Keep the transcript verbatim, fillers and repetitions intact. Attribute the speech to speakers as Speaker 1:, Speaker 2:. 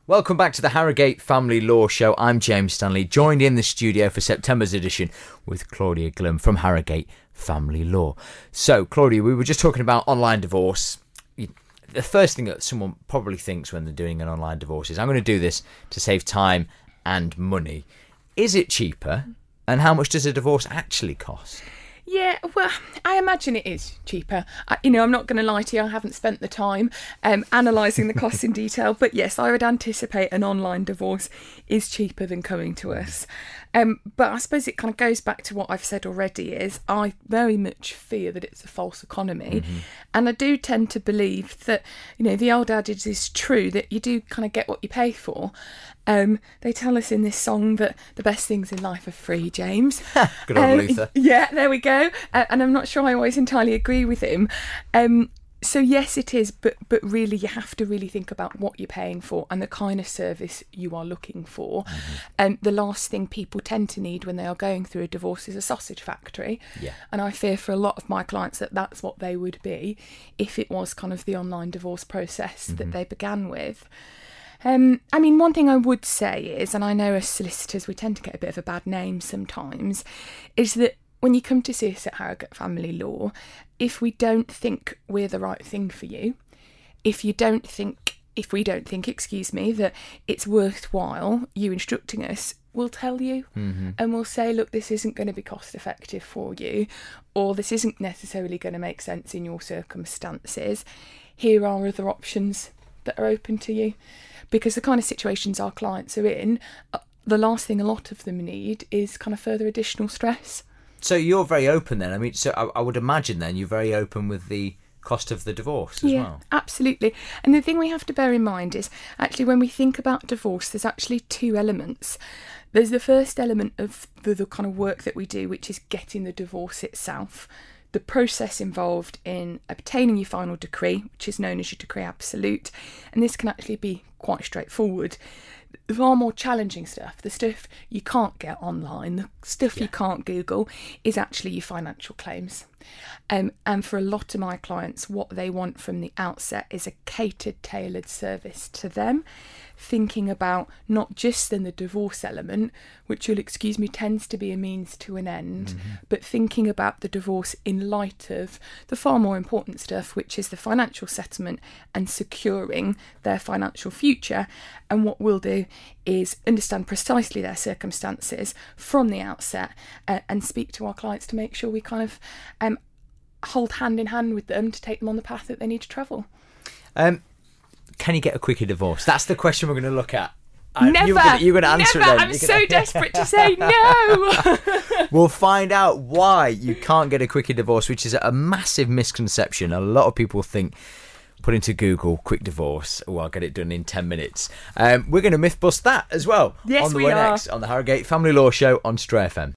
Speaker 1: Welcome back to the Harrogate Family Law Show. I'm James Stanley, joined in the studio for September's edition with Claudia Glum from Harrogate Family Law. So, Claudia, we were just talking about online divorce. The first thing that someone probably thinks when they're doing an online divorce is, I'm going to do this to save time and money. Is it cheaper? And how much does a divorce actually cost?
Speaker 2: Yeah, well, I imagine it is cheaper. I, you know, I'm not going to lie to you, I haven't spent the time um, analysing the costs in detail, but yes, I would anticipate an online divorce is cheaper than coming to us. Um, but I suppose it kind of goes back to what I've said already, is I very much fear that it's a false economy. Mm-hmm. And I do tend to believe that, you know, the old adage is true, that you do kind of get what you pay for. Um, they tell us in this song that the best things in life are free, James.
Speaker 1: Good old
Speaker 2: um,
Speaker 1: Luther.
Speaker 2: Yeah, there we go. Uh, and I'm not sure I always entirely agree with him. Um, so yes, it is, but but really you have to really think about what you're paying for and the kind of service you are looking for. Mm-hmm. And the last thing people tend to need when they are going through a divorce is a sausage factory. Yeah. And I fear for a lot of my clients that that's what they would be if it was kind of the online divorce process mm-hmm. that they began with. Um, I mean, one thing I would say is, and I know as solicitors we tend to get a bit of a bad name sometimes, is that when you come to see us at Harrogate Family Law, if we don't think we're the right thing for you, if you don't think, if we don't think, excuse me, that it's worthwhile you instructing us, we'll tell you mm-hmm. and we'll say, look, this isn't going to be cost effective for you, or this isn't necessarily going to make sense in your circumstances. Here are other options that are open to you. Because the kind of situations our clients are in, the last thing a lot of them need is kind of further additional stress.
Speaker 1: So you're very open then. I mean, so I, I would imagine then you're very open with the cost of the divorce as
Speaker 2: yeah,
Speaker 1: well.
Speaker 2: Absolutely. And the thing we have to bear in mind is actually when we think about divorce, there's actually two elements. There's the first element of the, the kind of work that we do, which is getting the divorce itself. The process involved in obtaining your final decree, which is known as your decree absolute, and this can actually be quite straightforward. The far more challenging stuff, the stuff you can't get online, the stuff yeah. you can't Google, is actually your financial claims. Um, and for a lot of my clients, what they want from the outset is a catered, tailored service to them, thinking about not just then the divorce element, which you'll excuse me tends to be a means to an end, mm-hmm. but thinking about the divorce in light of the far more important stuff, which is the financial settlement and securing their financial future. And what we'll do is understand precisely their circumstances from the outset uh, and speak to our clients to make sure we kind of um, hold hand in hand with them to take them on the path that they need to travel.
Speaker 1: Um, can you get a quicker divorce? That's the question we're going to look at. Uh,
Speaker 2: never.
Speaker 1: You're going, you're going to answer
Speaker 2: never.
Speaker 1: it then.
Speaker 2: I'm so gonna... desperate to say no.
Speaker 1: We'll find out why you can't get a quicker divorce, which is a massive misconception. A lot of people think, put into Google, quick divorce, oh, I'll get it done in ten minutes. Um, we're going to myth bust that as well.
Speaker 2: Yes,
Speaker 1: on the
Speaker 2: we
Speaker 1: way
Speaker 2: are.
Speaker 1: Next on the Harrogate Family Law Show on Stray F M.